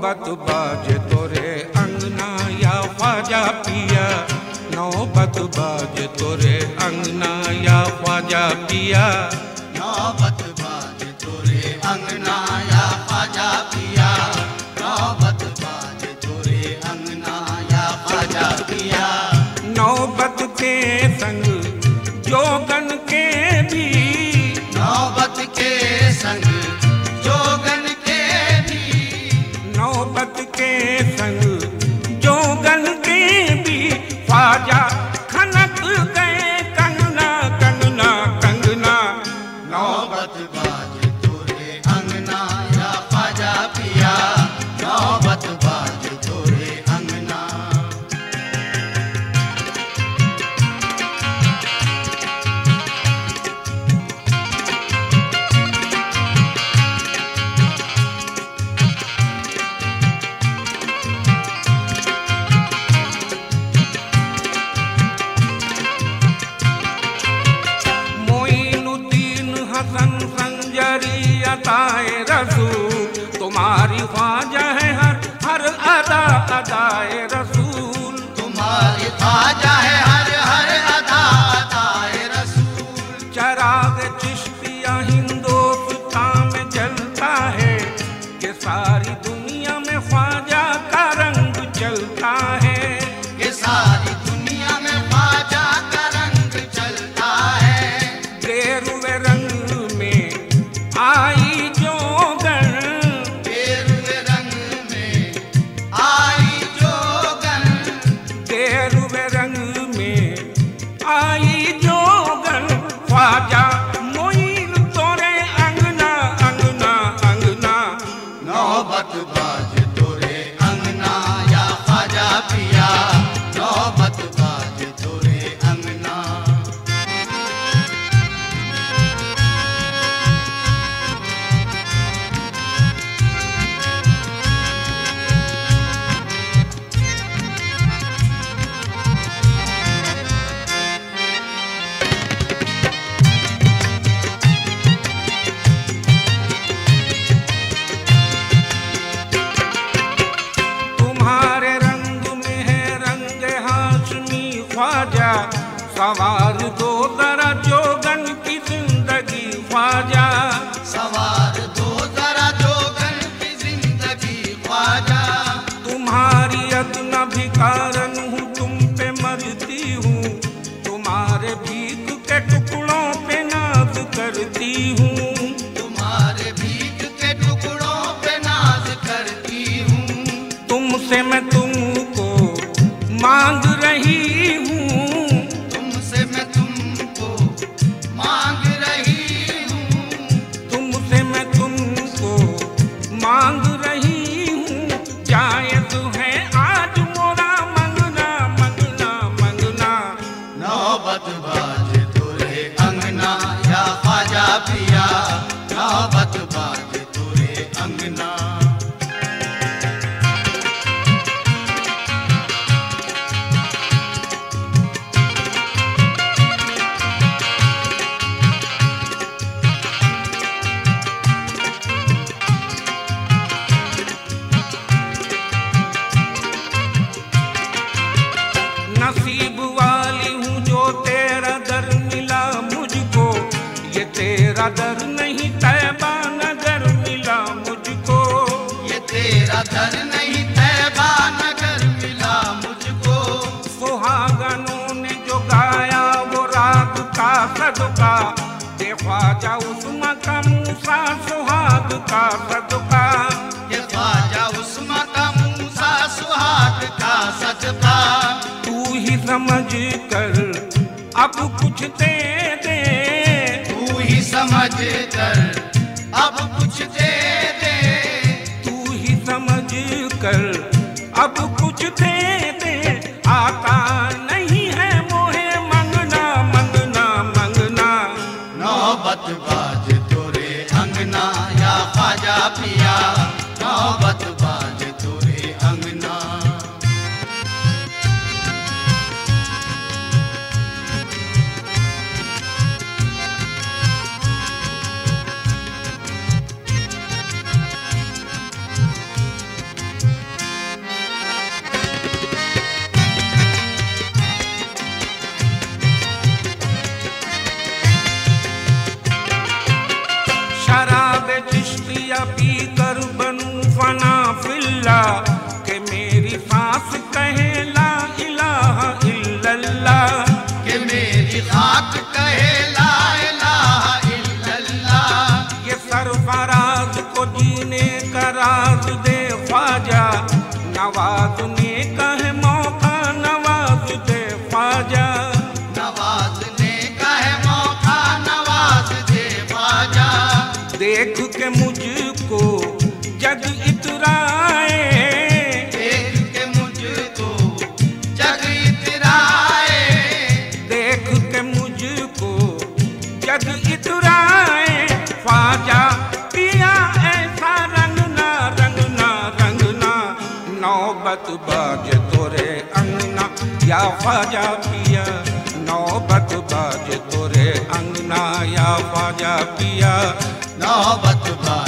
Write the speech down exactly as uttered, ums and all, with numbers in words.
नौबत बाजे तोरे अंगना या ख्वाजा पिया, नौबत बाजे तोरे अंगना या ख्वाजा पिया, नौबत बाजे तोरे अंगना या ख्वाजा पिया, नौबत बाजे तोरे अंगना या ख्वाजा पिया। नौबत के संग जोगन के भी, नौबत के संग जोगन के भी, नौबत के संग जोगन के भी ख्वाजा खनक गए कंगना कंगना कंगना। नौबत बाजे तोरे अंगना या ख्वाजा पिया, नौबत बाजे तोरे अंगना। हसन संजरी अताए रसूल, तुम्हारी ख्वाजा है हर हर अदा अदाए रसूल, तुम्हारी ख्वाजा है हर हर अदा अदाए रसूल। चराग चिश्तिया हिंदुस्तान में जलता है कि सारी दुनिया में ख्वाजा का रंग चलता है, कि सारी दुनिया में ख्वाजा का रंग चलता है। गेरुए रंग आई जोगन, गेरुए रंग में आई जोगन, गेरुए रंग में आई जोगन। ख्वाजा मोइन तोरे अंगना अंगना अंगना। नौबत बाजे तोरे अंगना या ख्वाजा पिया, नौबत बाजे तोरे अंगना। ख्वाजा सवार दो जरा जोगन की जिंदगी ख्वाजा, सवार दो जरा जोगन की जिंदगी ख्वाजा। तुम्हारी अदना भिखारन हूँ, तुम पे मरती हूँ, तुम्हारे भीख के टुकड़ों पे नाज करती हूँ, तुम्हारे भीख के टुकड़ों पे नाज करती हूँ। तुमसे मैं तुमको मांग रही हूँ, तुमसे मैं तुमको मांग रही हूँ, तुमसे मैं तुमको मांग रही हूँ। जायज़ है आज मोरा मंगना मंगना मंगना। नौबत बाजे तोरे अंगना या ख्वाजा पिया, नौबत बाजे तोरे अंगना। नसीब वाली हूँ जो तेरा दर मिला मुझको, ये तेरा दर नहीं तैबा नगर मिला मुझको, ये तेरा दर नहीं तैबा नगर मिला मुझको। सुहागनों ने जो गाया वो राग का सदका, दे ख्वाजा उस्मा का मूसा सुहाग का सदका, ये ख्वाजा उस्मा का मूसा सुहाग का सदका। ही समझ कर अब कुछ दे दे, तू ही समझ कर अब कुछ दे दे, तू ही समझ कर अब कुछ दे दे। आता नहीं है मोहे मंगना मंगना मंगना। नौबत बाजे तोरे अंगना या ख्वाजा पिया, नौबत बाजे तोरे अंगना। नौबत बाजे तोरे अंगना या ख्वाजा पिया, नौबत बाजे तोरे अंगना या ख्वाजा पिया, नौबत बाजे